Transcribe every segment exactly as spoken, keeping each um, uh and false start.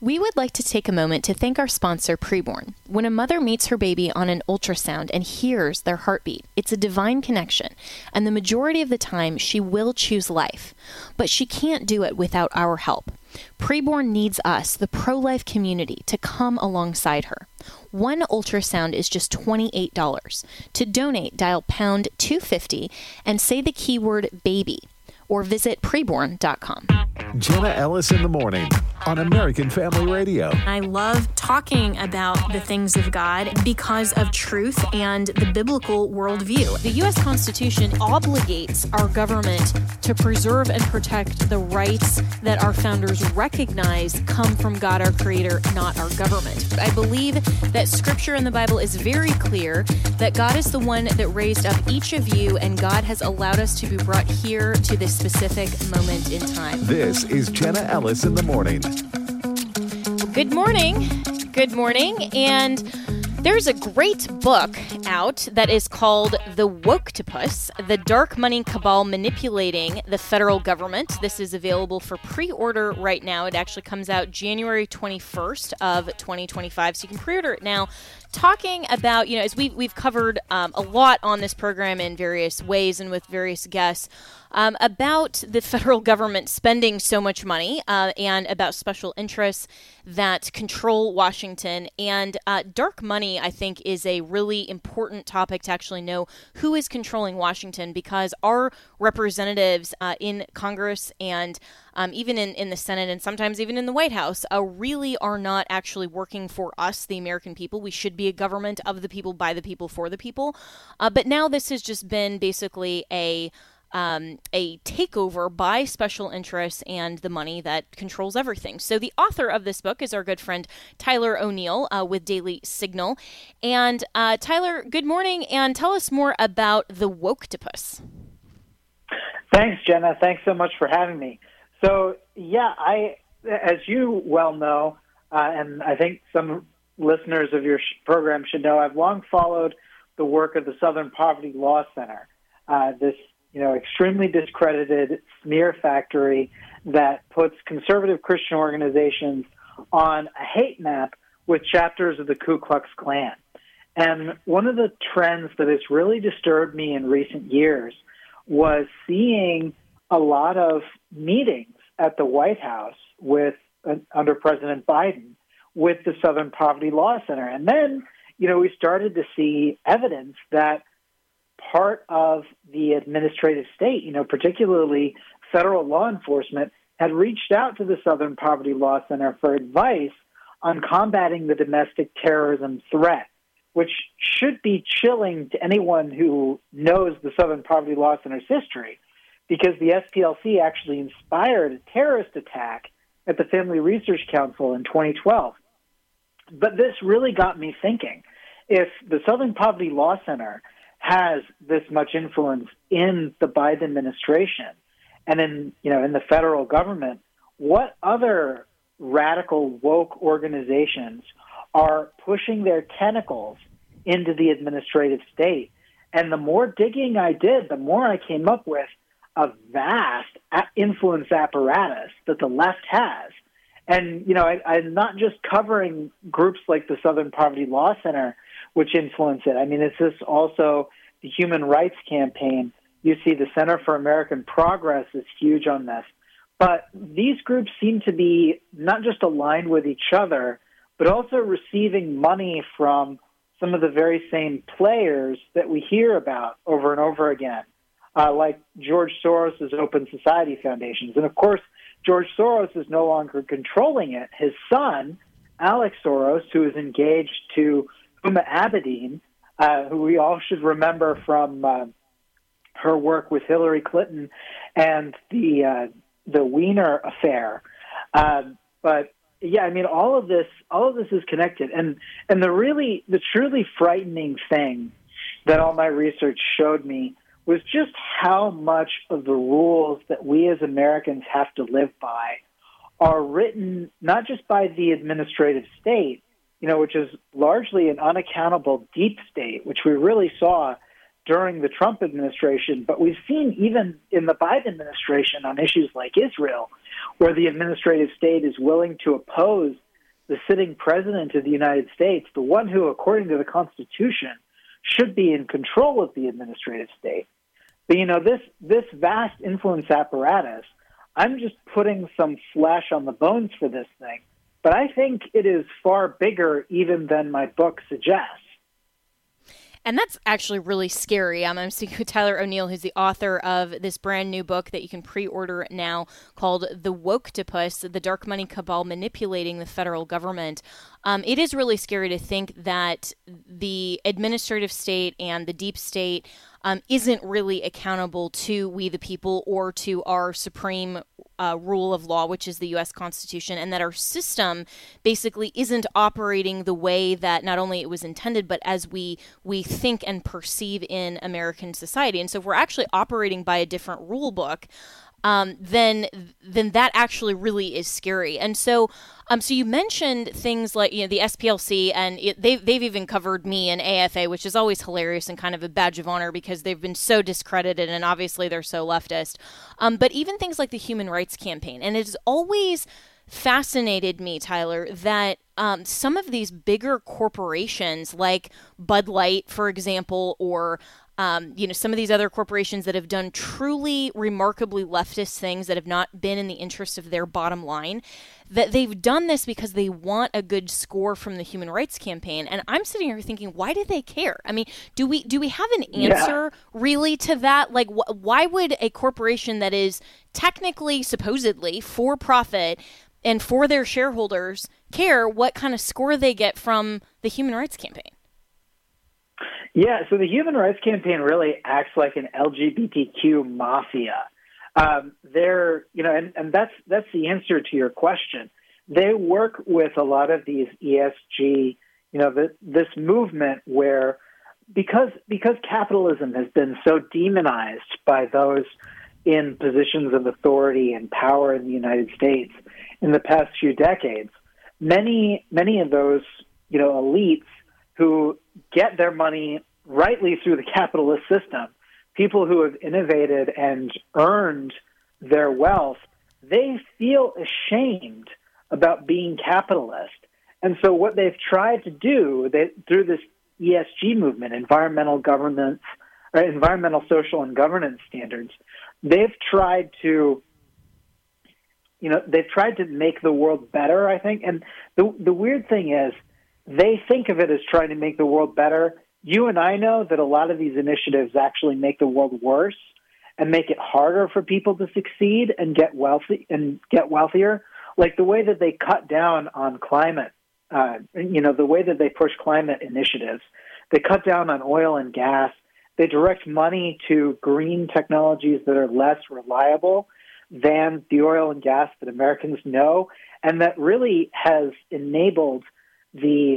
We would like to take a moment to thank our sponsor, Preborn. When a mother meets her baby on an ultrasound and hears their heartbeat, it's a divine connection, and the majority of the time she will choose life. But she can't do it without our help. Preborn needs us, the pro-life community, to come alongside her. One ultrasound is just twenty-eight dollars. To donate, dial pound two fifty and say the keyword baby, or visit preborn dot com. Jenna Ellis in the morning on American Family Radio. I love talking about the things of God because of truth and the biblical worldview. The U S Constitution obligates our government to preserve and protect the rights that our founders recognize come from God, our Creator, not our government. I believe that Scripture in the Bible is very clear that God is the one that raised up each of you, and God has allowed us to be brought here to this specific moment in time. This is Jenna Ellis in the morning. Good morning. Good morning. And there's a great book out that is called The Woktopus, The Dark Money Cabal Manipulating the Federal Government. This is available for pre-order right now. It actually comes out January twenty-first of twenty twenty-five, so you can pre-order it now. Talking about, you know, as we've, we've covered um, a lot on this program in various ways and with various guests, um, about the federal government spending so much money uh, and about special interests that control Washington. And uh, dark money, I think, is a really important topic to actually know who is controlling Washington, because our representatives uh, in Congress and Um, even in, in the Senate and sometimes even in the White House, uh, really are not actually working for us, the American people. We should be a government of the people, by the people, for the people. Uh, but now this has just been basically a um, a takeover by special interests and the money that controls everything. So the author of this book is our good friend Tyler O'Neill uh, with Daily Signal. And uh, Tyler, good morning, and tell us more about The Woktopus. Thanks, Jenna. Thanks so much for having me. So, yeah, I, as you well know, uh, and I think some listeners of your sh- program should know, I've long followed the work of the Southern Poverty Law Center, uh, this, you know, extremely discredited smear factory that puts conservative Christian organizations on a hate map with chapters of the Ku Klux Klan. And one of the trends that has really disturbed me in recent years was seeing a lot of meetings at the White House with uh, under President Biden with the Southern Poverty Law Center. And then, you know, we started to see evidence that part of the administrative state, you know, particularly federal law enforcement, had reached out to the Southern Poverty Law Center for advice on combating the domestic terrorism threat, which should be chilling to anyone who knows the Southern Poverty Law Center's history, because the S P L C actually inspired a terrorist attack at the Family Research Council in twenty twelve. But this really got me thinking. If the Southern Poverty Law Center has this much influence in the Biden administration and in, you know, in the federal government, what other radical woke organizations are pushing their tentacles into the administrative state? And the more digging I did, the more I came up with a vast influence apparatus that the left has. And, you know, I, I'm not just covering groups like the Southern Poverty Law Center, which influence it. I mean, it's this also the Human Rights Campaign. You see the Center for American Progress is huge on this. But these groups seem to be not just aligned with each other, but also receiving money from some of the very same players that we hear about over and over again. Uh, like George Soros' Open Society Foundations. And, of course, George Soros is no longer controlling it. His son, Alex Soros, who is engaged to Huma Abedin, uh, who we all should remember from uh, her work with Hillary Clinton and the uh, the Wiener affair. Uh, but, yeah, I mean, all of this all of this is connected. And, and the really, the truly frightening thing that all my research showed me was just how much of the rules that we as Americans have to live by are written not just by the administrative state, you know, which is largely an unaccountable deep state, which we really saw during the Trump administration, but we've seen even in the Biden administration on issues like Israel, where the administrative state is willing to oppose the sitting president of the United States, the one who, according to the Constitution, should be in control of the administrative state. But, you know, this, this vast influence apparatus, I'm just putting some flesh on the bones for this thing. But I think it is far bigger even than my book suggests. And that's actually really scary. Um, I'm speaking with Tyler O'Neill, who's the author of this brand new book that you can pre-order now called The Woktopus, The Dark Money Cabal Manipulating the Federal Government. Um, it is really scary to think that the administrative state and the deep state um, isn't really accountable to we the people or to our supreme uh, rule of law, which is the U S Constitution, and that our system basically isn't operating the way that not only it was intended, but as we we think and perceive in American society. And so if we're actually operating by a different rule book, Um, then then that actually really is scary. And so um, so you mentioned things like, you know, the S P L C, and it, they've, they've even covered me and A F A, which is always hilarious and kind of a badge of honor because they've been so discredited and obviously they're so leftist. Um, but even things like the Human Rights Campaign. And it has always fascinated me, Tyler, that um, some of these bigger corporations like Bud Light, for example, or Um, you know, some of these other corporations that have done truly remarkably leftist things that have not been in the interest of their bottom line, that they've done this because they want a good score from the Human Rights Campaign. And I'm sitting here thinking, why do they care? I mean, do we do we have an answer yeah. really to that? Like, wh- why would a corporation that is technically, supposedly, for profit and for their shareholders care what kind of score they get from the Human Rights Campaign? Yeah, so the Human Rights Campaign really acts like an L G B T Q mafia. Um, they're, you know, and, and that's that's the answer to your question. They work with a lot of these E S G, you know, the, this movement where because because capitalism has been so demonized by those in positions of authority and power in the United States in the past few decades, many many of those, you know, elites who get their money rightly through the capitalist system, people who have innovated and earned their wealth, they feel ashamed about being capitalist. And so what they've tried to do they, through this E S G movement, environmental governance, or environmental, social, and governance standards, they've tried to, you know, they've tried to make the world better, I think. And the the weird thing is, they think of it as trying to make the world better. You and I know that a lot of these initiatives actually make the world worse and make it harder for people to succeed and get wealthy and get wealthier. Like the way that they cut down on climate, uh, you know, the way that they push climate initiatives. They cut down on oil and gas. They direct money to green technologies that are less reliable than the oil and gas that Americans know, and that really has enabled the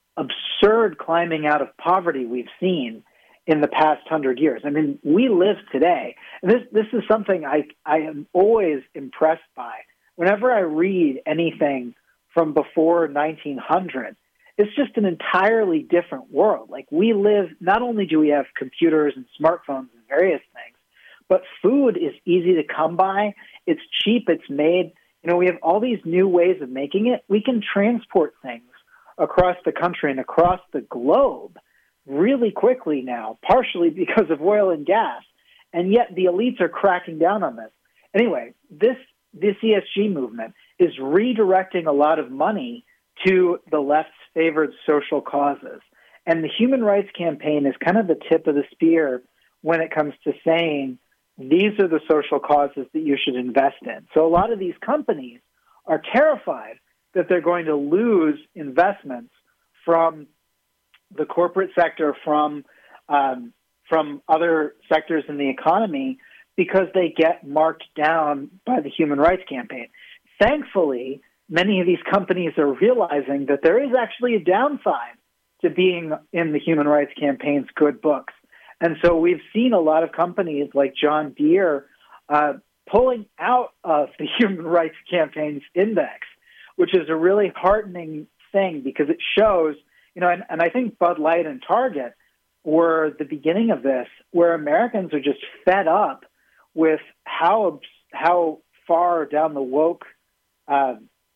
absurd climbing out of poverty we've seen in the past hundred years. I mean, we live today, and this this is something I I am always impressed by. Whenever I read anything from before nineteen hundred, it's just an entirely different world. Like we live, not only do we have computers and smartphones and various things, but food is easy to come by. It's cheap. It's made. You know, we have all these new ways of making it. We can transport things across the country and across the globe really quickly now, partially because of oil and gas, and yet the elites are cracking down on this. Anyway, this this E S G movement is redirecting a lot of money to the left's favored social causes. And the Human Rights Campaign is kind of the tip of the spear when it comes to saying, these are the social causes that you should invest in. So a lot of these companies are terrified that they're going to lose investments from the corporate sector, from um, from other sectors in the economy, because they get marked down by the Human Rights Campaign. Thankfully, many of these companies are realizing that there is actually a downside to being in the Human Rights Campaign's good books. And so we've seen a lot of companies like John Deere uh, pulling out of the Human Rights Campaign's index, which is a really heartening thing because it shows, you know, and, and I think Bud Light and Target were the beginning of this, where Americans are just fed up with how how far down the woke uh,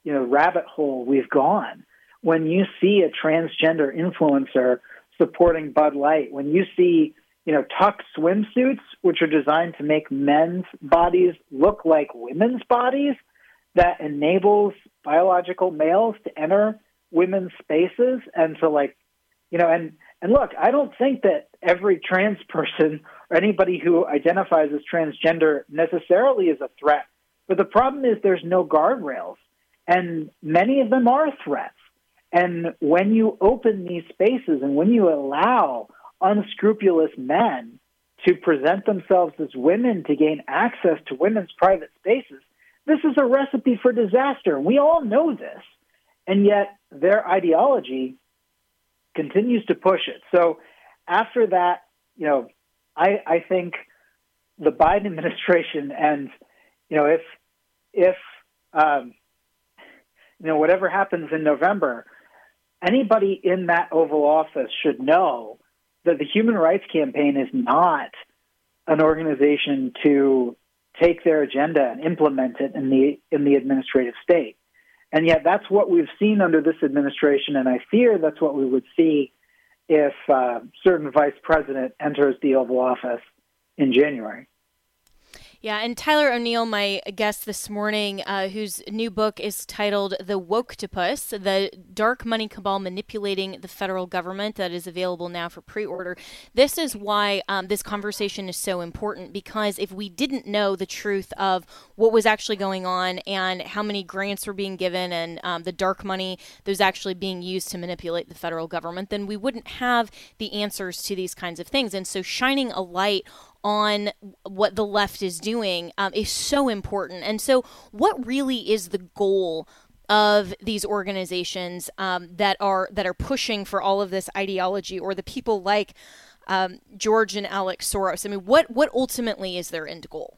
you know, rabbit hole we've gone. When you see a transgender influencer supporting Bud Light, when you see, you know, tucked swimsuits, which are designed to make men's bodies look like women's bodies, that enables biological males to enter women's spaces and to, like, you know, and, and look, I don't think that every trans person or anybody who identifies as transgender necessarily is a threat. But the problem is there's no guardrails, and many of them are threats. And when you open these spaces and when you allow unscrupulous men to present themselves as women to gain access to women's private spaces, this is a recipe for disaster. We all know this. And yet their ideology continues to push it. So after that, you know, I, I think the Biden administration and, you know, if, if um, you know, whatever happens in November, anybody in that Oval Office should know that the Human Rights Campaign is not an organization to take their agenda and implement it in the in the administrative state. And yet that's what we've seen under this administration, and I fear that's what we would see if uh, certain vice president enters the Oval Office in January. Yeah, and Tyler O'Neill, my guest this morning, uh, whose new book is titled The Woke-topus, The Dark Money Cabal Manipulating the Federal Government, that is available now for pre-order. This is why um, this conversation is so important, because if we didn't know the truth of what was actually going on and how many grants were being given and um, the dark money that was actually being used to manipulate the federal government, then we wouldn't have the answers to these kinds of things. And so shining a light on what the left is doing um, is so important. And so what really is the goal of these organizations um, that are that are pushing for all of this ideology, or the people like um, George and Alex Soros? I mean, what, what ultimately is their end goal?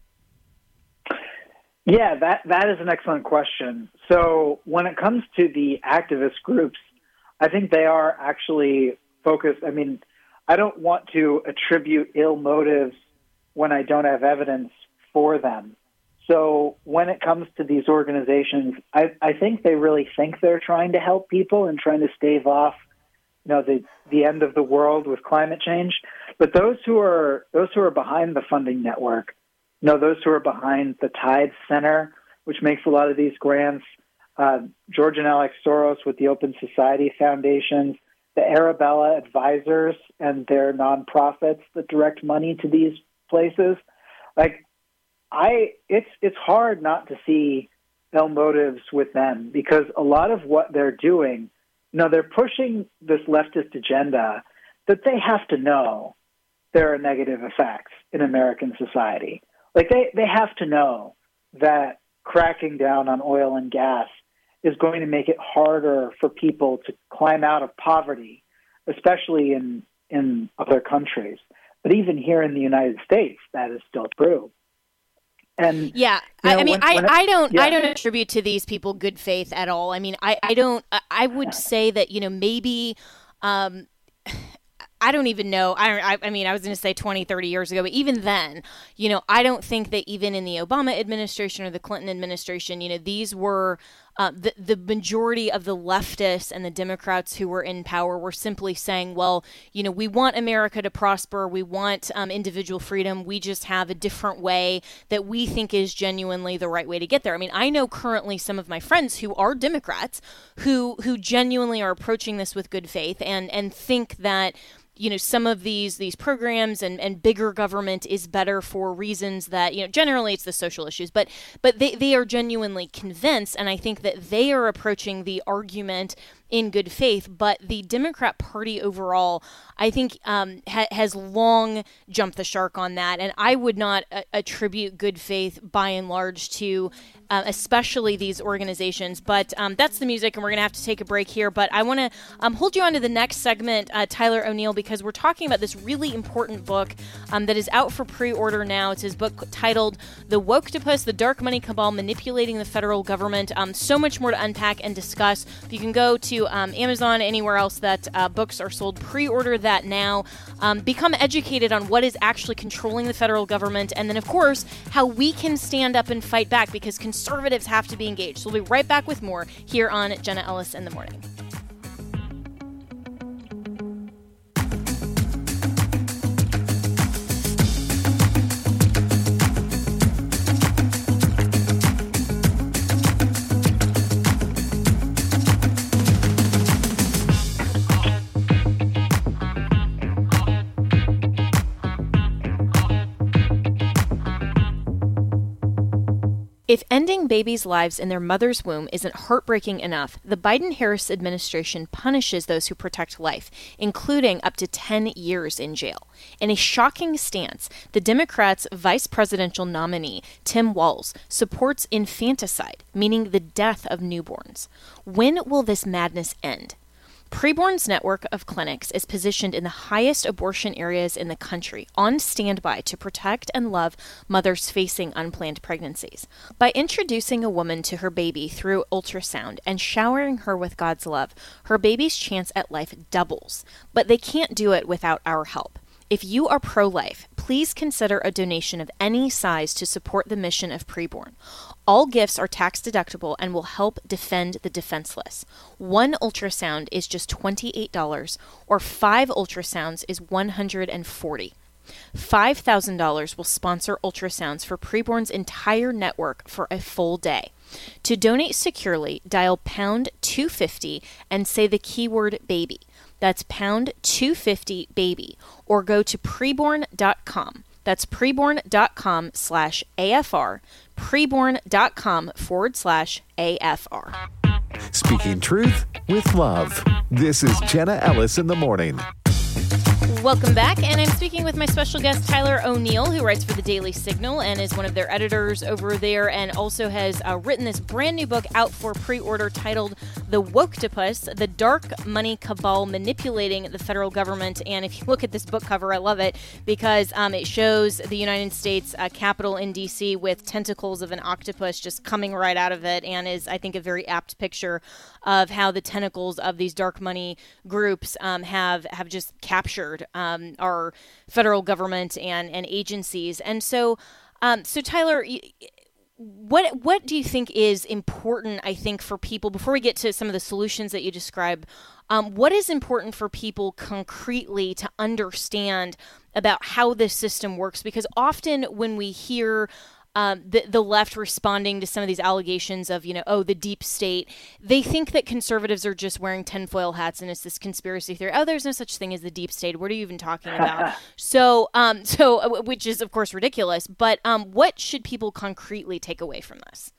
Yeah, that, that is an excellent question. So when it comes to the activist groups, I think they are actually focused. I mean, I don't want to attribute ill motives when I don't have evidence for them. So when it comes to these organizations, I, I think they really think they're trying to help people and trying to stave off, you know, the, the end of the world with climate change. But those who are those who are behind the funding network, you know, those who are behind the Tides Center, which makes a lot of these grants, uh, George and Alex Soros with the Open Society Foundations, the Arabella Advisors and their nonprofits that direct money to these places. Like, I, it's it's hard not to see ill motives with them, because a lot of what they're doing, you know, they're pushing this leftist agenda that they have to know there are negative effects in American society. Like, they, they have to know that cracking down on oil and gas is going to make it harder for people to climb out of poverty, especially in, in other countries. But even here in the United States, that is still true. And yeah, you know, I, I mean, when, I, when it, I don't, yeah. I don't attribute to these people good faith at all. I mean, I, I don't, I would say that, you know, maybe, um, I don't even know. I, I, I mean, I was going to say twenty, thirty years ago, but even then, you know, I don't think that even in the Obama administration or the Clinton administration, you know, these were uh, the, the majority of the leftists and the Democrats who were in power were simply saying, well, you know, we want America to prosper. We want um, individual freedom. We just have a different way that we think is genuinely the right way to get there. I mean, I know currently some of my friends who are Democrats who who genuinely are approaching this with good faith and, and think that, you know, some of these these programs and, and bigger government is better for reasons that, you know, generally it's the social issues, but but they, they are genuinely convinced, and I think that they are approaching the argument in good faith. But the Democrat Party overall, I think, um, ha- has long jumped the shark on that, and I would not a- attribute good faith by and large to uh, especially these organizations. But um, that's the music, and we're going to have to take a break here. But I want to um, hold you on to the next segment, uh, Tyler O'Neill, because we're talking about this really important book um, that is out for pre-order now. It's his book titled The Woke-topus, The Dark Money Cabal Manipulating the Federal Government. Um, so much more to unpack and discuss. You can go to um, Amazon, anywhere else that uh, books are sold. Pre-order that now. Um, become educated on what is actually controlling the federal government, and then, of course, how we can stand up and fight back, because conservatives conservatives have to be engaged. So we'll be right back with more here on Jenna Ellis in the Morning. If ending babies' lives in their mother's womb isn't heartbreaking enough, the Biden-Harris administration punishes those who protect life, including up to ten years in jail. In a shocking stance, the Democrats' vice presidential nominee, Tim Walz, supports infanticide, meaning the death of newborns. When will this madness end? Preborn's network of clinics is positioned in the highest abortion areas in the country, on standby to protect and love mothers facing unplanned pregnancies. By introducing a woman to her baby through ultrasound and showering her with God's love, her baby's chance at life doubles. But they can't do it without our help. If you are pro-life, please consider a donation of any size to support the mission of Preborn. All gifts are tax deductible and will help defend the defenseless. One ultrasound is just twenty-eight dollars, or five ultrasounds is one hundred forty dollars. five thousand dollars will sponsor ultrasounds for Preborn's entire network for a full day. To donate securely, dial pound two fifty and say the keyword baby. That's pound two fifty baby, or go to preborn dot com. That's preborn.com slash AFR, preborn.com forward slash AFR. Speaking truth with love. This is Jenna Ellis in the Morning. Welcome back, and I'm speaking with my special guest, Tyler O'Neill, who writes for the Daily Signal and is one of their editors over there, and also has uh, written this brand new book out for pre-order titled The Woktopus, The Dark Money Cabal Manipulating the Federal Government. And if you look at this book cover, I love it because um, it shows the United States uh, Capitol in D C with tentacles of an octopus just coming right out of it, and is, I think, a very apt picture of how the tentacles of these dark money groups um, have, have just captured Um, our federal government and, and agencies. And so, um, so Tyler, what what do you think is important, I think, for people, before we get to some of the solutions that you describe, um, what is important for people concretely to understand about how this system works? Because often when we hear Um, the, the left responding to some of these allegations of, you know, oh, the deep state, they think that conservatives are just wearing tinfoil hats and it's this conspiracy theory. Oh, there's no such thing as the deep state. What are you even talking about? so, um, so, which is, of course, ridiculous. But um, what should people concretely take away from this?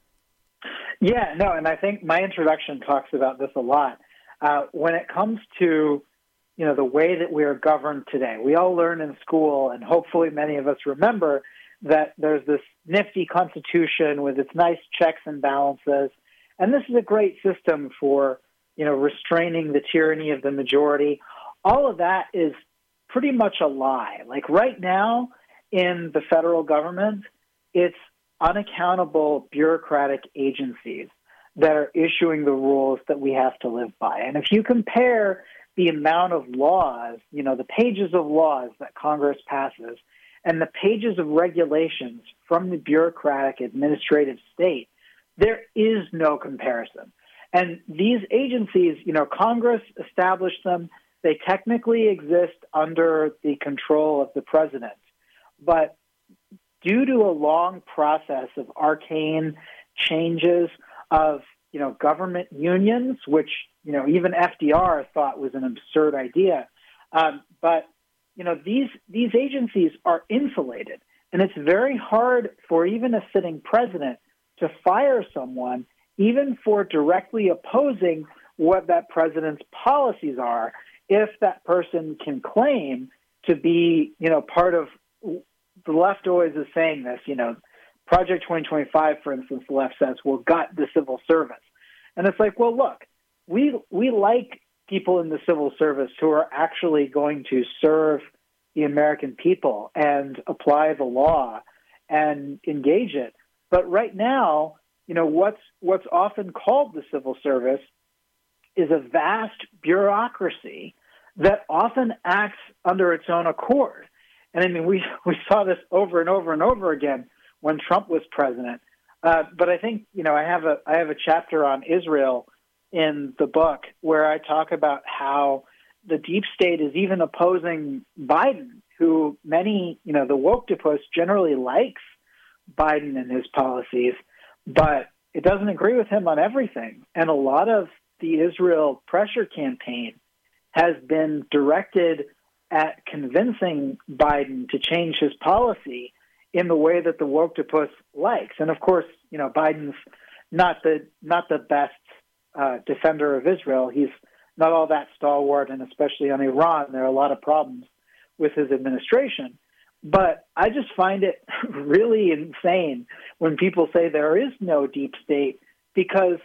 Yeah, no, and I think my introduction talks about this a lot. Uh, when it comes to, you know, the way that we are governed today, we all learn in school, and hopefully many of us remember, that there's this nifty constitution with its nice checks and balances. And this is a great system for, you know, restraining the tyranny of the majority. All of that is pretty much a lie. Like right now in the federal government, it's unaccountable bureaucratic agencies that are issuing the rules that we have to live by. And if you compare the amount of laws, you know, the pages of laws that Congress passes and the pages of regulations from the bureaucratic administrative state, there is no comparison. And these agencies, you know, Congress established them. They technically exist under the control of the president. But due to a long process of arcane changes of, you know, government unions, which, you know, even F D R thought was an absurd idea, um, but you know, these these agencies are insulated, and it's very hard for even a sitting president to fire someone, even for directly opposing what that president's policies are, if that person can claim to be, you know, part of, the left always is saying this, you know, Project twenty twenty-five, for instance, the left says, will gut the civil service. And it's like, well, look, we we like people in the civil service who are actually going to serve the American people and apply the law and engage it. But right now, you know, what's what's often called the civil service is a vast bureaucracy that often acts under its own accord. And I mean, we, we saw this over and over and over again when Trump was president. Uh, but I think, you know, I have a I have a chapter on Israel in the book where I talk about how the deep state is even opposing Biden, who many, you know, the woke-topus generally likes Biden and his policies, but it doesn't agree with him on everything. And a lot of the Israel pressure campaign has been directed at convincing Biden to change his policy in the way that the woke-topus likes. And of course, you know, Biden's not the not the best uh, defender of Israel. He's not all that stalwart, and especially on Iran, there are a lot of problems with his administration. But I just find it really insane when people say there is no deep state, because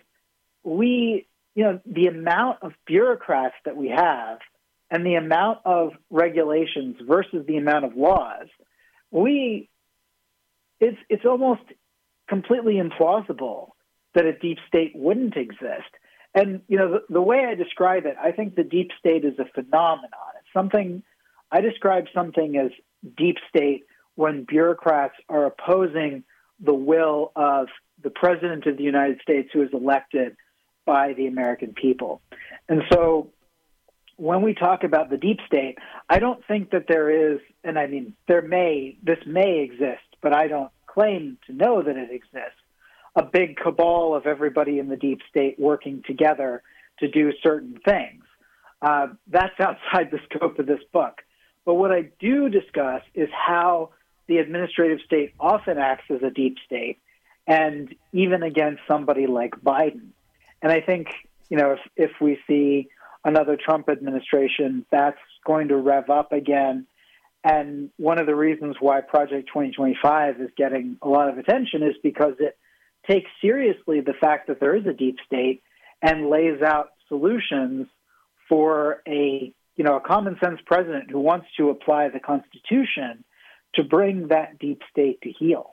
we, you know, the amount of bureaucrats that we have and the amount of regulations versus the amount of laws, we, it's it's almost completely implausible that a deep state wouldn't exist. And, you know, the, the way I describe it, I think the deep state is a phenomenon. It's something, I describe something as deep state when bureaucrats are opposing the will of the president of the United States, who is elected by the American people. And so when we talk about the deep state, I don't think that there is, and I mean, there may, this may exist, but I don't claim to know that it exists, a big cabal of everybody in the deep state working together to do certain things. Uh, that's outside the scope of this book. But what I do discuss is how the administrative state often acts as a deep state, and even against somebody like Biden. And I think, you know, if, if we see another Trump administration, that's going to rev up again. And one of the reasons why Project twenty twenty-five is getting a lot of attention is because it takes seriously the fact that there is a deep state and lays out solutions for a, you know, a common sense president who wants to apply the Constitution to bring that deep state to heel.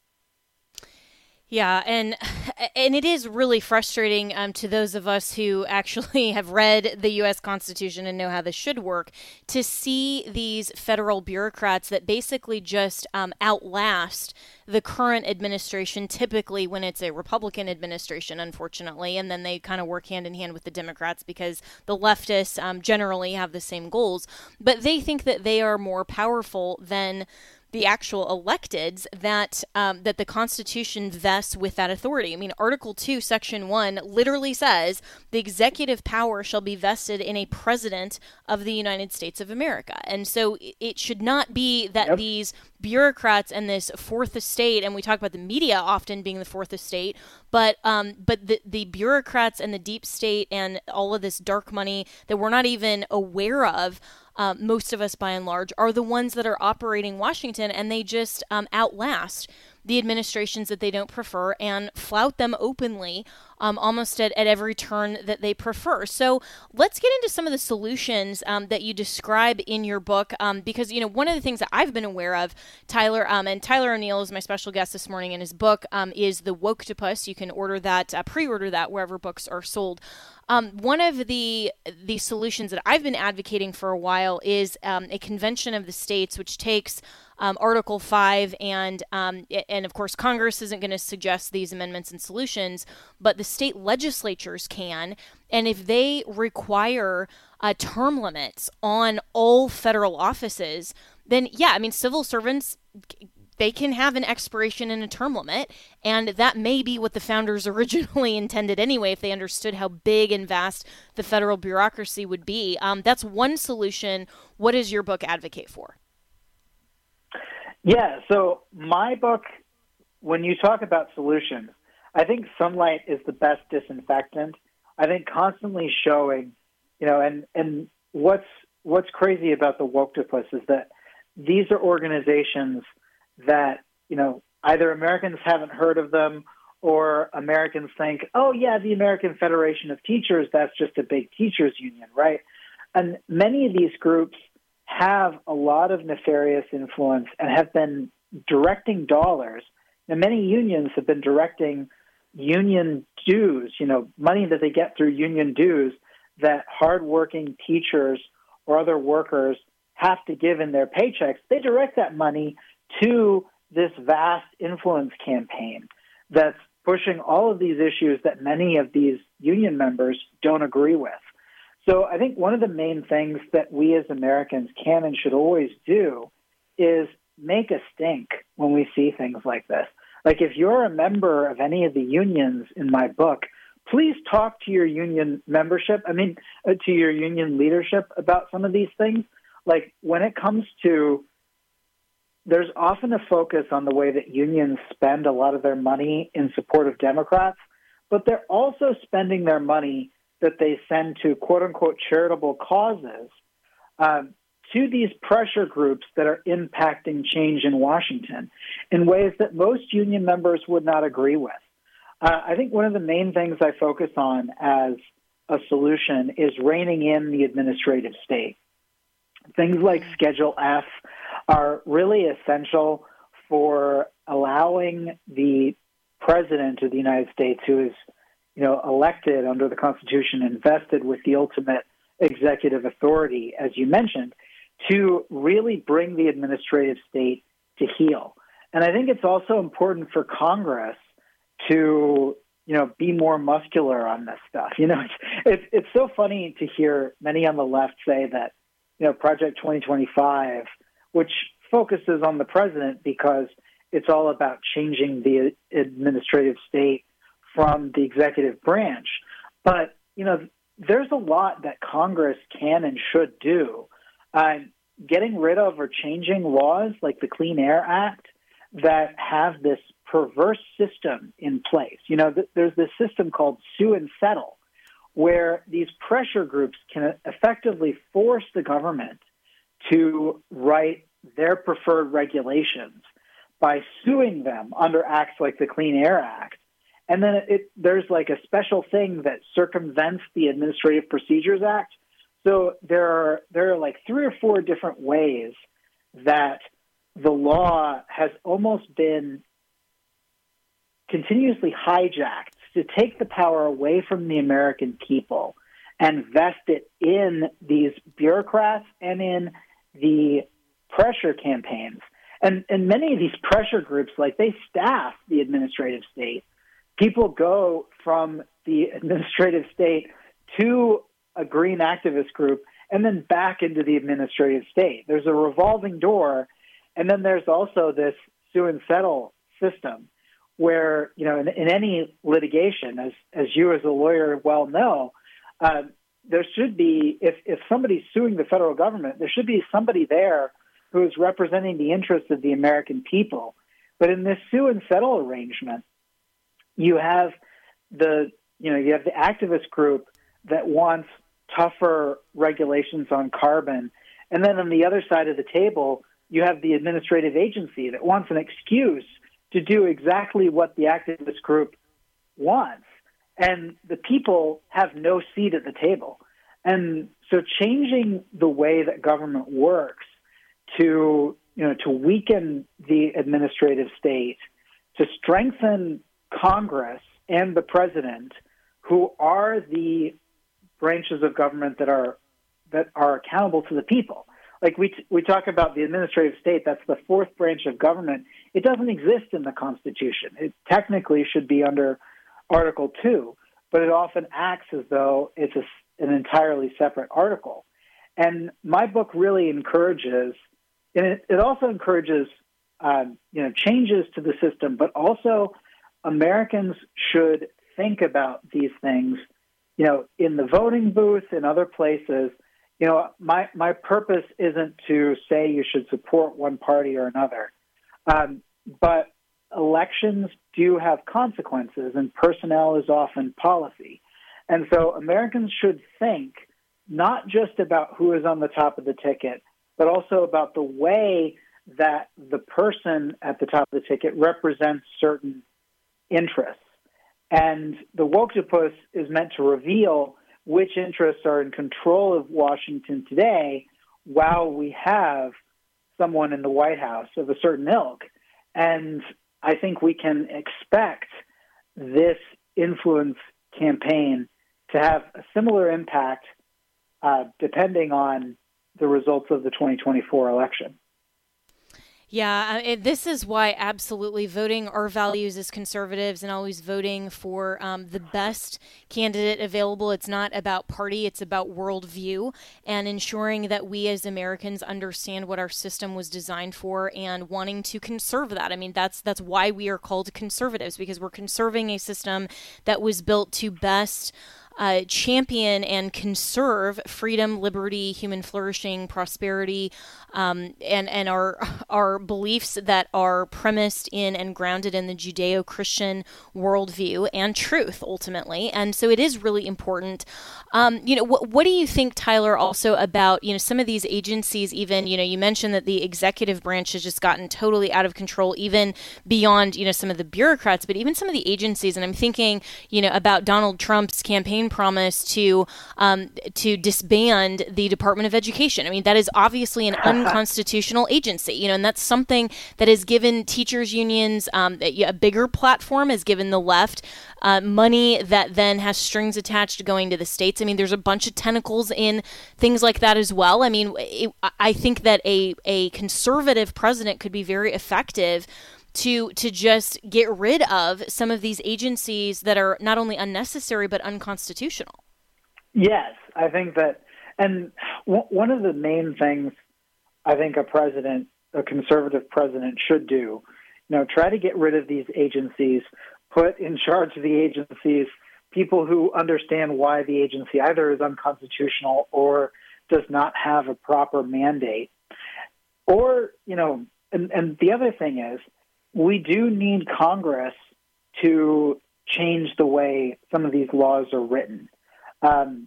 Yeah, and and it is really frustrating um, to those of us who actually have read the U S Constitution and know how this should work, to see these federal bureaucrats that basically just um, outlast the current administration, typically when it's a Republican administration, unfortunately, and then they kind of work hand in hand with the Democrats because the leftists um, generally have the same goals, but they think that they are more powerful than the actual electeds, that um, that the Constitution vests with that authority. I mean, Article two, Section one literally says the executive power shall be vested in a president of the United States of America. And so it should not be that yep. these bureaucrats and this fourth estate, and we talk about the media often being the fourth estate, but um, but the, the bureaucrats and the deep state and all of this dark money that we're not even aware of, Uh, most of us by and large, are the ones that are operating Washington, and they just um, outlast the administrations that they don't prefer and flout them openly um, almost at, at every turn that they prefer. So let's get into some of the solutions um, that you describe in your book, um, because, you know, one of the things that I've been aware of, Tyler, um, and Tyler O'Neill is my special guest this morning, and his book um, is The Woke-topus. You can order that, uh, pre-order that wherever books are sold. Um, one of the the solutions that I've been advocating for a while is um, a convention of the states, which takes um, Article five, and um, and of course Congress isn't going to suggest these amendments and solutions, but the state legislatures can, and if they require uh, term limits on all federal offices, then yeah, I mean, civil servants, they can have an expiration and a term limit, and that may be what the founders originally intended anyway, if they understood how big and vast the federal bureaucracy would be. Um, that's one solution. What does your book advocate for? Yeah, so my book, when you talk about solutions, I think sunlight is the best disinfectant. I think constantly showing, you know, and, and what's what's crazy about the woke-topus is that these are organizations that, you know, either Americans haven't heard of them, or Americans think, oh, yeah, the American Federation of Teachers, that's just a big teachers union, right? And many of these groups have a lot of nefarious influence and have been directing dollars. And many unions have been directing union dues, you know, money that they get through union dues that hardworking teachers or other workers have to give in their paychecks. They direct that money to this vast influence campaign that's pushing all of these issues that many of these union members don't agree with. So I think one of the main things that we as Americans can and should always do is make a stink when we see things like this. Like if you're a member of any of the unions in my book, please talk to your union membership, I mean, uh, to your union leadership about some of these things. Like when it comes to, there's often a focus on the way that unions spend a lot of their money in support of Democrats, but they're also spending their money that they send to quote-unquote charitable causes um, to these pressure groups that are impacting change in Washington in ways that most union members would not agree with. Uh, I think one of the main things I focus on as a solution is reining in the administrative state. Things like Schedule F are really essential for allowing the president of the United States, who is, you know, elected under the Constitution and vested with the ultimate executive authority, as you mentioned, to really bring the administrative state to heel. And I think it's also important for Congress to, you know, be more muscular on this stuff. You know, it's, it's, it's so funny to hear many on the left say that, you know, Project twenty twenty-five, which focuses on the president because it's all about changing the administrative state from the executive branch. But, you know, there's a lot that Congress can and should do. Uh, getting rid of or changing laws like the Clean Air Act that have this perverse system in place. You know, th- there's this system called sue and settle, where these pressure groups can effectively force the government to write their preferred regulations by suing them under acts like the Clean Air Act. And then it, it, there's like a special thing that circumvents the Administrative Procedures Act. So there are there are like three or four different ways that the law has almost been continuously hijacked to take the power away from the American people and vest it in these bureaucrats and in the pressure campaigns. And, and many of these pressure groups, like they staff the administrative state. People go from the administrative state to a green activist group and then back into the administrative state. There's a revolving door. And then there's also this sue and settle system where, you know, in, in any litigation, as, as you as a lawyer well know, uh, there should be, if, if somebody's suing the federal government, there should be somebody there who is representing the interests of the American people. But in this sue and settle arrangement, you have the, you know, you have the activist group that wants tougher regulations on carbon. And then on the other side of the table, you have the administrative agency that wants an excuse to do exactly what the activist group wants. And the people have no seat at the table. And so changing the way that government works to, you know, to weaken the administrative state, to strengthen Congress and the president, who are the branches of government that are that are accountable to the people. Like we t- we talk about the administrative state, that's the fourth branch of government. It doesn't exist in the Constitution. It technically should be under Article two, but it often acts as though it's a, an entirely separate article. And my book really encourages, and it, it also encourages, um, you know, changes to the system, but also Americans should think about these things, you know, in the voting booth, in other places. You know, my, my purpose isn't to say you should support one party or another, um, but elections do have consequences, and personnel is often policy. And so Americans should think not just about who is on the top of the ticket, but also about the way that the person at the top of the ticket represents certain interests. And the Woktopus is meant to reveal which interests are in control of Washington today while we have someone in the White House of a certain ilk. And I think we can expect this influence campaign to have a similar impact uh, depending on the results of the twenty twenty-four election. Yeah, uh, it, this is why absolutely voting our values as conservatives and always voting for um, the best candidate available. It's not about party, it's about worldview and ensuring that we as Americans understand what our system was designed for and wanting to conserve that. I mean, that's that's why we are called conservatives, because we're conserving a system that was built to best Uh, champion and conserve freedom, liberty, human flourishing, prosperity, um, and and our our beliefs that are premised in and grounded in the Judeo-Christian worldview and truth, ultimately. And so it is really important. Um, you know, what what do you think, Tyler, also about you know some of these agencies? Even you know, you mentioned that the executive branch has just gotten totally out of control, even beyond you know some of the bureaucrats, but even some of the agencies. And I'm thinking, you know, about Donald Trump's campaign promise to um, to disband the Department of Education. I mean, that is obviously an unconstitutional agency, you know, and that's something that has given teachers unions um, a bigger platform, has given the left uh, money that then has strings attached going to the states. I mean, there's a bunch of tentacles in things like that as well. I mean, it, I think that a a conservative president could be very effective to to just get rid of some of these agencies that are not only unnecessary but unconstitutional. Yes, I think that, and w- one of the main things I think a president, a conservative president, should do, you know, try to get rid of these agencies, put in charge of the agencies people who understand why the agency either is unconstitutional or does not have a proper mandate. Or, you know, and, and the other thing is, we do need Congress to change the way some of these laws are written. Um,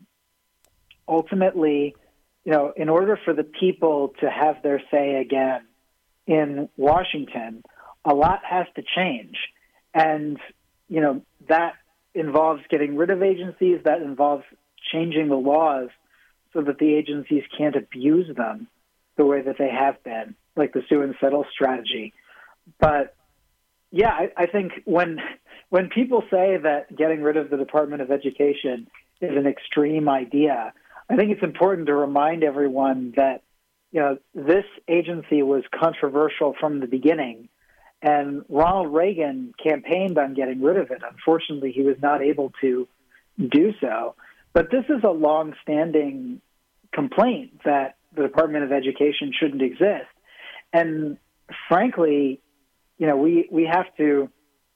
ultimately, you know, in order for the people to have their say again in Washington, a lot has to change. And, you know, that involves getting rid of agencies, that involves changing the laws so that the agencies can't abuse them the way that they have been, like the sue and settle strategy. But yeah, I, I think when when people say that getting rid of the Department of Education is an extreme idea, I think it's important to remind everyone that you know this agency was controversial from the beginning, and Ronald Reagan campaigned on getting rid of it. Unfortunately, he was not able to do so. But this is a long-standing complaint that the Department of Education shouldn't exist, and frankly, you know, we, we have to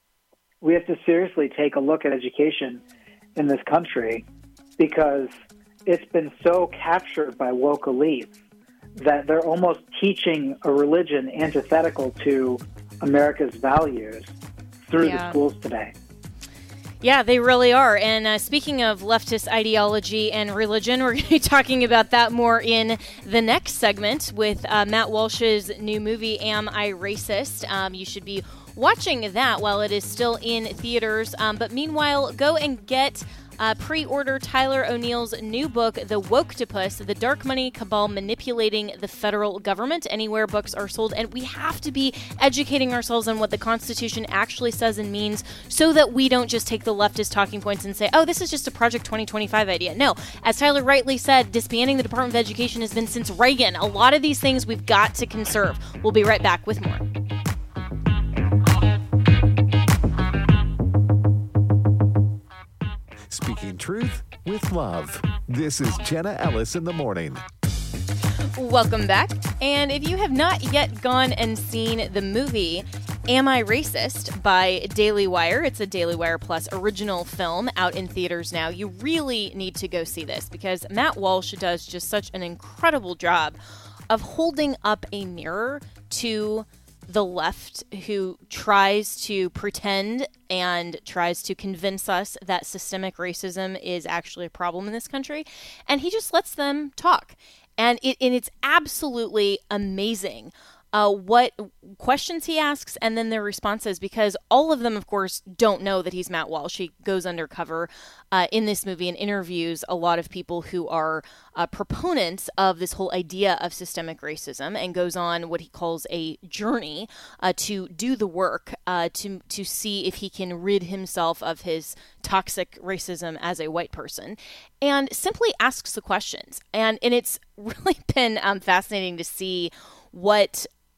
we have to seriously take a look at education in this country because it's been so captured by woke elites that they're almost teaching a religion antithetical to America's values through yeah. the schools today. Yeah, they really are. And uh, speaking of leftist ideology and religion, we're going to be talking about that more in the next segment with uh, Matt Walsh's new movie, Am I Racist? Um, you should be watching that while it is still in theaters. Um, but meanwhile, go and get Uh, pre-order Tyler O'Neill's new book, The Woke-topus, The Dark Money Cabal Manipulating the Federal Government, anywhere books are sold. And we have to be educating ourselves on what the Constitution actually says and means so that we don't just take the leftist talking points and say, oh, this is just a Project twenty twenty-five idea. No, as Tyler rightly said, disbanding the Department of Education has been since Reagan. A lot of these things we've got to conserve. We'll be right back with more. Speaking truth with love. This is Jenna Ellis in the morning. Welcome back. And if you have not yet gone and seen the movie Am I Racist by Daily Wire, it's a Daily Wire Plus original film out in theaters now. You really need to go see this because Matt Walsh does just such an incredible job of holding up a mirror to the left who tries to pretend and tries to convince us that systemic racism is actually a problem in this country. And he just lets them talk. And, it, and it's absolutely amazing uh, what questions he asks and then their responses, because all of them, of course, don't know that he's Matt Walsh. He goes undercover uh, in this movie and interviews a lot of people who are uh, proponents of this whole idea of systemic racism and goes on what he calls a journey uh, to do the work uh, to, to see if he can rid himself of his toxic racism as a white person, and simply asks the questions. And, and it's really been um, fascinating to see what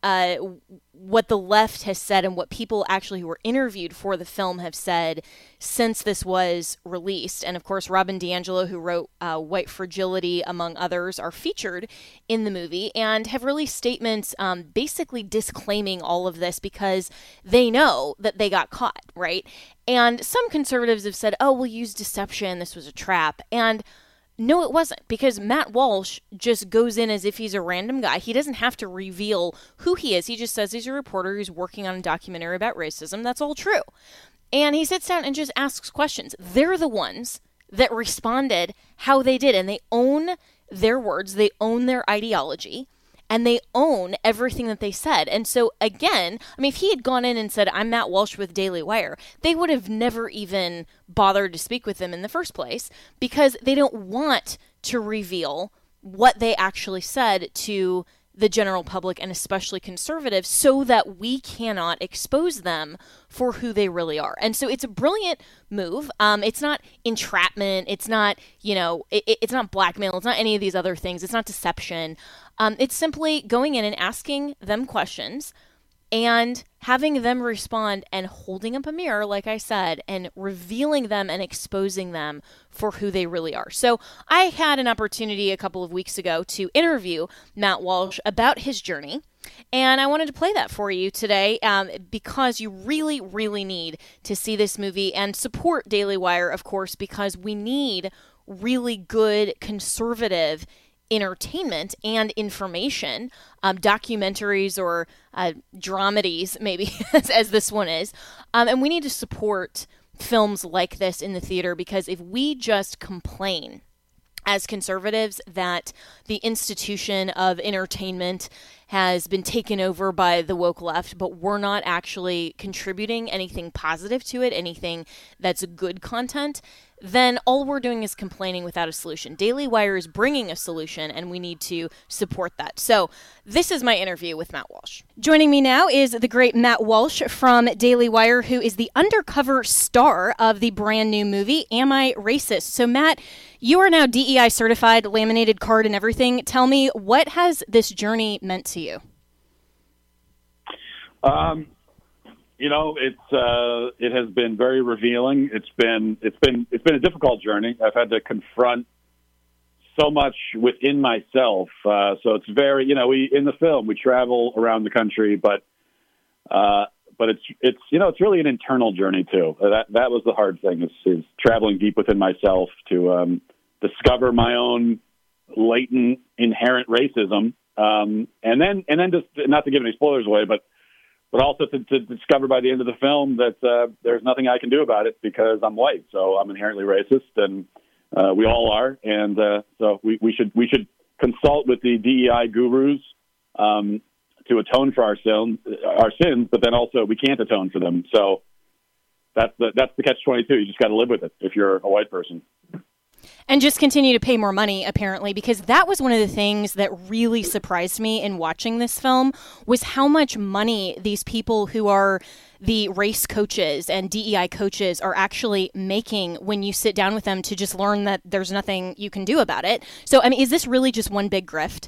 uh, what the left has said and what people actually who were interviewed for the film have said since this was released. And of course, Robin DiAngelo, who wrote uh, White Fragility, among others, are featured in the movie and have released statements um, basically disclaiming all of this because they know that they got caught, right? And some conservatives have said, oh, we'll use deception. This was a trap. And no, it wasn't, because Matt Walsh just goes in as if he's a random guy. He doesn't have to reveal who he is. He just says he's a reporter who's working on a documentary about racism. That's all true. And he sits down and just asks questions. They're the ones that responded how they did, and they own their words. They own their ideology, and they own everything that they said. And so, again, I mean, if he had gone in and said, I'm Matt Walsh with Daily Wire, they would have never even bothered to speak with him in the first place because they don't want to reveal what they actually said to the general public and especially conservatives so that we cannot expose them for who they really are. And so it's a brilliant move. Um, it's not entrapment. It's not, you know, it, it's not blackmail. It's not any of these other things. It's not deception. Um, it's simply going in and asking them questions and having them respond and holding up a mirror, like I said, and revealing them and exposing them for who they really are. So I had an opportunity a couple of weeks ago to interview Matt Walsh about his journey, and I wanted to play that for you today um, because you really, really need to see this movie and support Daily Wire, of course, because we need really good conservative entertainment and information, um, documentaries or uh, dramedies, maybe, as, as this one is. Um, and we need to support films like this in the theater because if we just complain as conservatives that the institution of entertainment has been taken over by the woke left, but we're not actually contributing anything positive to it, anything that's good content, then all we're doing is complaining without a solution. Daily Wire is bringing a solution, and we need to support that. So this is my interview with Matt Walsh. Joining me now is the great Matt Walsh from Daily Wire, who is the undercover star of the brand new movie, Am I Racist? So Matt, you are now D E I certified, laminated card and everything. Tell me, what has this journey meant to you? Um, you know, it's uh, it has been very revealing. It's been it's been it's been a difficult journey. I've had to confront so much within myself. Uh, so it's very, you know, we in the film we travel around the country, but uh, but it's it's you know it's really an internal journey too. That that was the hard thing is, is traveling deep within myself to um, discover my own latent inherent racism, um, and then and then just not to give any spoilers away, but. But also to, to discover by the end of the film that uh, there's nothing I can do about it because I'm white, so I'm inherently racist, and uh, we all are. And uh, so we, we should we should consult with the D E I gurus um, to atone for our sins, our sins. But then also we can't atone for them. So that's the that's the catch twenty-two. You just got to live with it if you're a white person. And just continue to pay more money, apparently, because that was one of the things that really surprised me in watching this film was how much money these people who are the race coaches and D E I coaches are actually making when you sit down with them to just learn that there's nothing you can do about it. So, I mean, is this really just one big grift?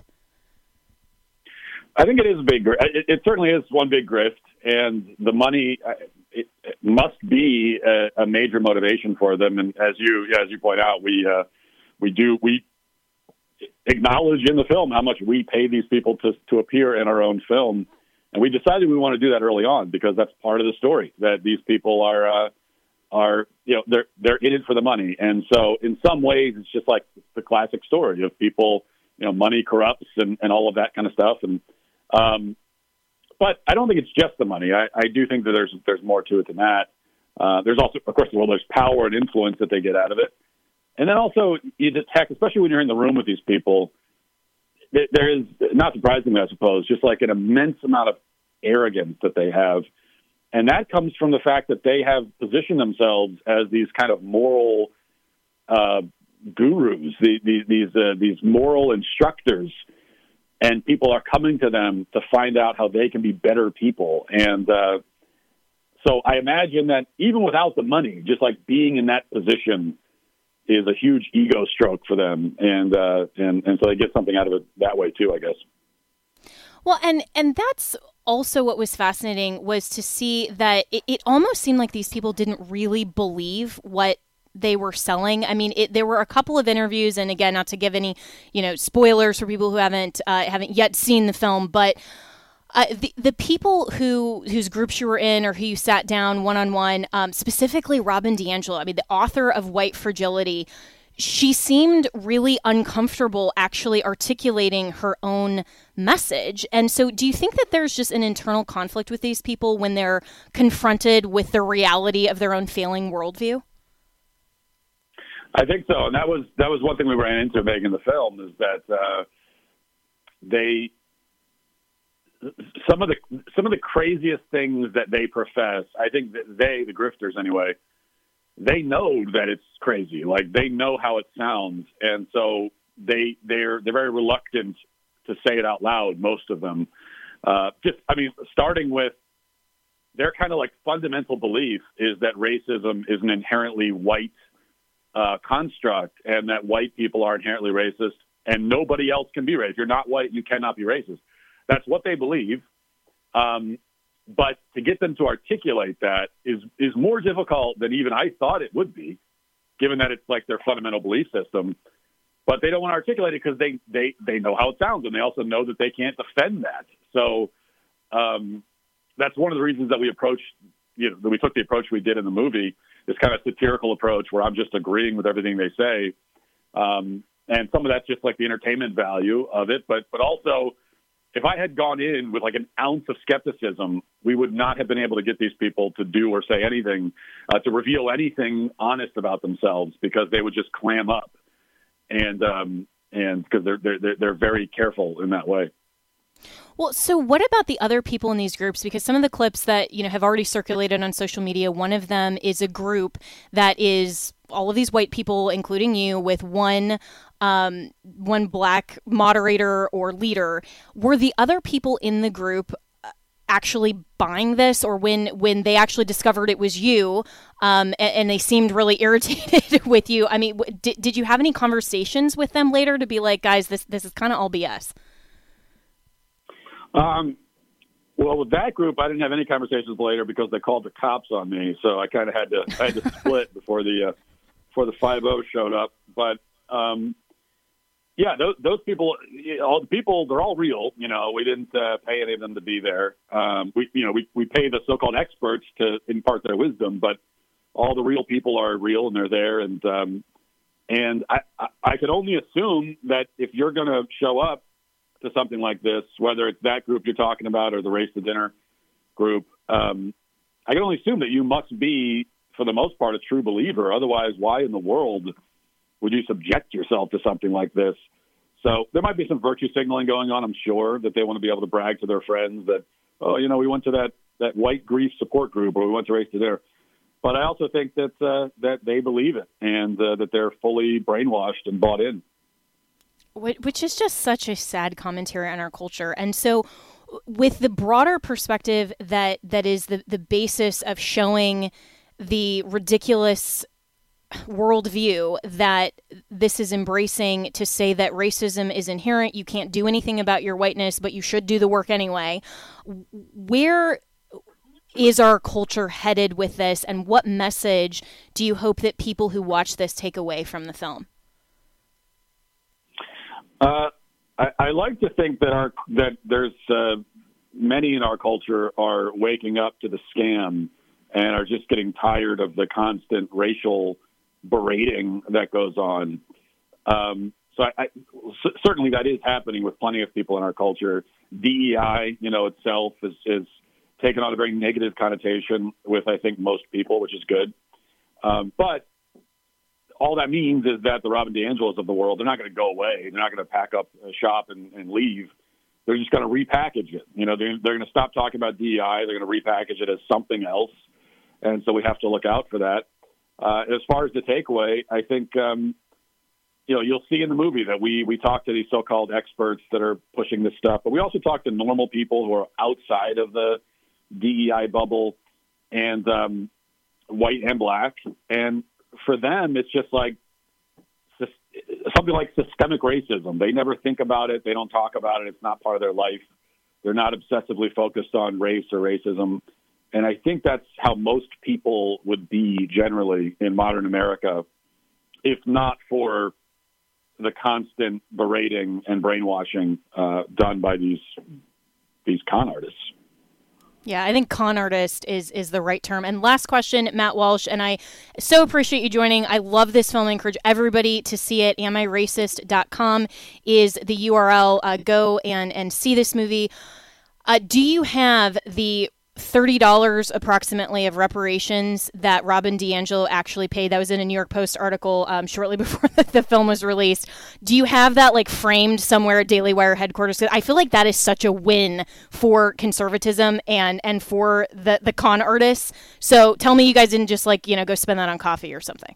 I think it is a big grift. It, it certainly is one big grift, and the money it, it must be a, a major motivation for them. And as you as you point out, we uh, we do we acknowledge in the film how much we pay these people to to appear in our own film, and we decided we want to do that early on because that's part of the story that these people are uh, are you know they're they're in it for the money, and so in some ways it's just like the classic story of people, you know, money corrupts and, and all of that kind of stuff, and um, but I don't think it's just the money. I, I do think that there's there's more to it than that. Uh, there's also, of course, well, there's power and influence that they get out of it. And then also you detect, especially when you're in the room with these people, there is, not surprisingly, I suppose, just like an immense amount of arrogance that they have. And that comes from the fact that they have positioned themselves as these kind of moral uh, gurus, the, the, these uh, these moral instructors. And people are coming to them to find out how they can be better people. And uh, so I imagine that even without the money, just like being in that position is a huge ego stroke for them. And, uh, and, and so they get something out of it that way too, I guess. Well, and and that's also what was fascinating, was to see that it, it almost seemed like these people didn't really believe what they were selling. I mean, it, there were a couple of interviews, and again, not to give any, you know, spoilers for people who haven't uh, haven't yet seen the film, but uh, the the people who whose groups you were in or who you sat down one on one, specifically Robin DiAngelo, I mean, the author of White Fragility. She seemed really uncomfortable actually articulating her own message. And so do you think that there's just an internal conflict with these people when they're confronted with the reality of their own failing worldview? I think so. And that was that was one thing we ran into making the film, is that uh, they some of the some of the craziest things that they profess, I think that they, the grifters anyway, they know that it's crazy. Like, they know how it sounds, and so they they're they're very reluctant to say it out loud. Most of them, uh, just I mean, starting with their kind of like fundamental belief is that racism is an inherently white uh, construct, and that white people are inherently racist, and nobody else can be racist. If you're not white, you cannot be racist. That's what they believe. Um, But to get them to articulate that is is more difficult than even I thought it would be, given that it's like their fundamental belief system. But they don't want to articulate it because they, they, they know how it sounds, and they also know that they can't defend that. So um, that's one of the reasons that we approached, you know, that we took the approach we did in the movie, this kind of satirical approach where I'm just agreeing with everything they say. Um, and some of that's just like the entertainment value of it, but but also, if I had gone in with like an ounce of skepticism, we would not have been able to get these people to do or say anything, uh, to reveal anything honest about themselves, because they would just clam up, and um, and because they're they're they're very careful in that way. Well, so what about the other people in these groups? Because some of the clips that, you know, have already circulated on social media, one of them is a group that is all of these white people, including you, with one um, one black moderator or leader. Were the other people in the group actually buying this, or when, when they actually discovered it was you, um, and, and they seemed really irritated with you? I mean, did, did you have any conversations with them later to be like, guys, this this is kind of all B S? Um, well, with that group, I didn't have any conversations later because they called the cops on me. So I kind of had to, I had to split before the, uh, before the five oh showed up. But, um, yeah, those, those people, all the people, they're all real. You know, we didn't uh, pay any of them to be there. Um, we, you know, we, we pay the so-called experts to impart their wisdom, but all the real people are real, and they're there. And, um, and I, I, I could only assume that if you're going to show up to something like this, whether it's that group you're talking about or the Race to Dinner group, um, I can only assume that you must be, for the most part, a true believer. Otherwise, why in the world would you subject yourself to something like this? So there might be some virtue signaling going on, I'm sure, that they want to be able to brag to their friends that, oh, you know, we went to that, that white grief support group, or we went to Race to Dinner. But I also think that uh, that they believe it, and uh, that they're fully brainwashed and bought in. Which is just such a sad commentary on our culture. And so with the broader perspective that that is the, the basis of showing the ridiculous worldview that this is embracing, to say that racism is inherent, you can't do anything about your whiteness, but you should do the work anyway, where is our culture headed with this, and what message do you hope that people who watch this take away from the film? Uh, I, I like to think that our that there's uh, many in our culture are waking up to the scam and are just getting tired of the constant racial berating that goes on. Um, so I, I, c- certainly that is happening with plenty of people in our culture. D E I, you know, itself is, is taken on a very negative connotation with, I think, most people, which is good. Um, but all that means is that the Robin DiAngelos of the world, they're not going to go away. They're not going to pack up a shop and, and leave. They're just going to repackage it. You know, they're, they're going to stop talking about D E I. They're going to repackage it as something else. And so we have to look out for that. Uh, as far as the takeaway, I think, um, you know, you'll see in the movie that we, we talk to these so-called experts that are pushing this stuff, but we also talk to normal people who are outside of the D E I bubble, and um, white and black. And for them, it's just like something like systemic racism. They never think about it. They don't talk about it. It's not part of their life. They're not obsessively focused on race or racism. And I think that's how most people would be generally in modern America, if not for the constant berating and brainwashing uh, done by these these con artists. Yeah, I think con artist is is the right term. And last question, Matt Walsh, and I so appreciate you joining. I love this film. I encourage everybody to see it. am I racist dot com is the U R L. Uh, go and, and see this movie. Uh, do you have the thirty dollars approximately of reparations that Robin DiAngelo actually paid? That was in a New York Post article um, shortly before the, the film was released. Do you have that like framed somewhere at Daily Wire headquarters? I feel like that is such a win for conservatism and, and for the, the con artists. So tell me you guys didn't just like, you know, go spend that on coffee or something.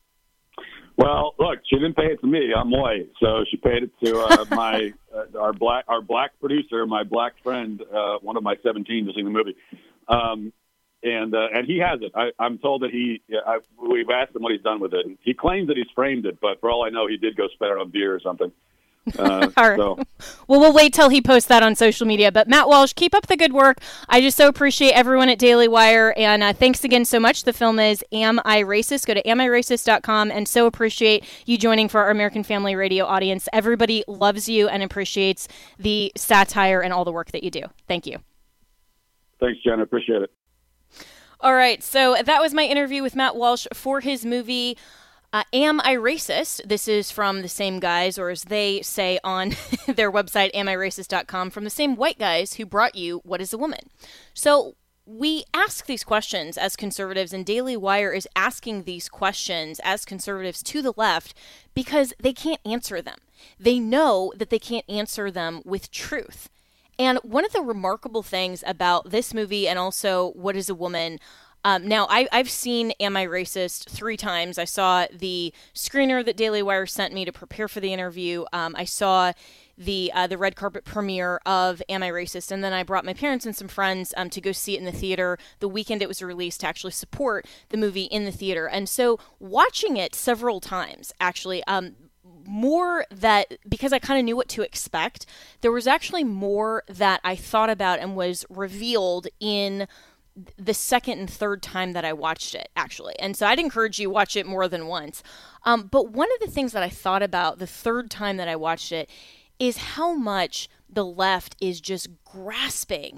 Well, look, she didn't pay it to me. I'm white, so she paid it to uh, my uh, our black our black producer, my black friend, uh, one of my seventeen to see the movie, um, and uh, and he has it. I, I'm told that he. I, we've asked him what he's done with it. He claims that he's framed it, but for all I know, he did go spend it on beer or something. Uh, all right. So. Well, we'll wait till he posts that on social media. But Matt Walsh, keep up the good work. I just so appreciate everyone at Daily Wire. And uh, thanks again so much. The film is Am I Racist? Go to am I racist dot com and so appreciate you joining for our American Family Radio audience. Everybody loves you and appreciates the satire and all the work that you do. Thank you. Thanks, Jen. I appreciate it. All right. So that was my interview with Matt Walsh for his movie Uh, Am I Racist? This is from the same guys, or as they say on their website, am I racist dot com, from the same white guys who brought you What is a Woman? So we ask these questions as conservatives, and Daily Wire is asking these questions as conservatives to the left because they can't answer them. They know that they can't answer them with truth. And one of the remarkable things about this movie and also What is a Woman, Um, now, I, I've seen Am I Racist three times. I saw the screener that Daily Wire sent me to prepare for the interview. Um, I saw the uh, the red carpet premiere of Am I Racist? And then I brought my parents and some friends um, to go see it in the theater the weekend it was released to actually support the movie in the theater. And so watching it several times, actually, um, more that, because I kind of knew what to expect, there was actually more that I thought about and was revealed in the second and third time that I watched it, actually. And so I'd encourage you to watch it more than once. Um, but one of the things that I thought about the third time that I watched it is how much the left is just grasping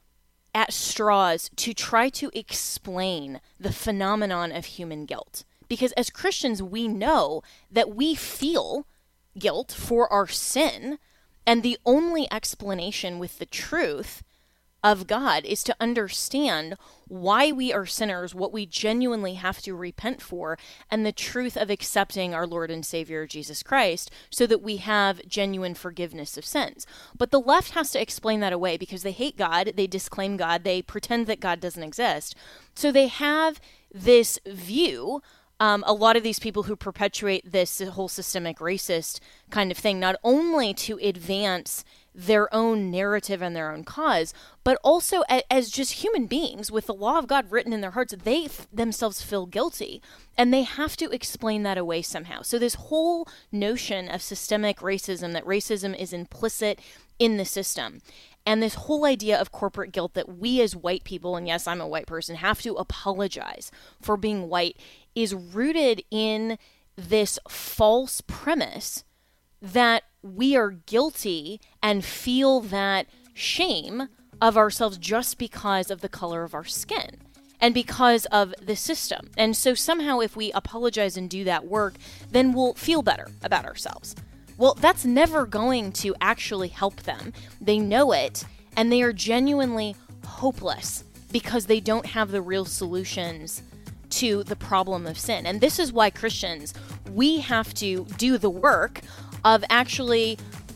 at straws to try to explain the phenomenon of human guilt. Because as Christians, we know that we feel guilt for our sin, and the only explanation with the truth of God is to understand why we are sinners, what we genuinely have to repent for, and the truth of accepting our Lord and Savior Jesus Christ so that we have genuine forgiveness of sins. But the left has to explain that away because they hate God, they disclaim God, they pretend that God doesn't exist. So they have this view. Um, a lot of these people who perpetuate this whole systemic racist kind of thing, not only to advance their own narrative and their own cause, but also a, as just human beings with the law of God written in their hearts, they f- themselves feel guilty, and they have to explain that away somehow. So this whole notion of systemic racism, that racism is implicit in the system, and this whole idea of corporate guilt that we as white people, and yes, I'm a white person, have to apologize for being white, is rooted in this false premise that we are guilty and feel that shame of ourselves just because of the color of our skin and because of the system. And so somehow if we apologize and do that work, then we'll feel better about ourselves. Well, that's never going to actually help them. They know it, and they are genuinely hopeless because they don't have the real solutions to the problem of sin. And this is why Christians, we have to do the work of actually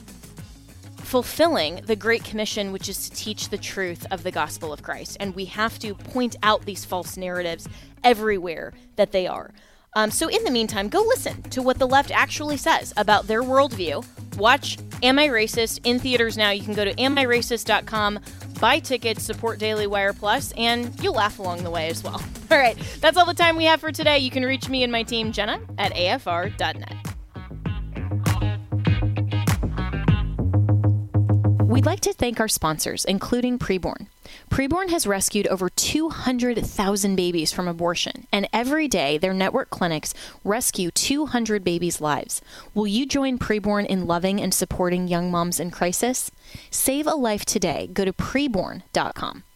fulfilling the Great Commission, which is to teach the truth of the gospel of Christ. And we have to point out these false narratives everywhere that they are. Um, so in the meantime, go listen to what the left actually says about their worldview. Watch Am I Racist in theaters now. You can go to am I racist dot com, buy tickets, support Daily Wire Plus, and you'll laugh along the way as well. All right, that's all the time we have for today. You can reach me and my team, Jenna, at A F R dot net. We'd like to thank our sponsors, including Preborn. Preborn has rescued over two hundred thousand babies from abortion, and every day their network clinics rescue two hundred babies' lives. Will you join Preborn in loving and supporting young moms in crisis? Save a life today. Go to preborn dot com.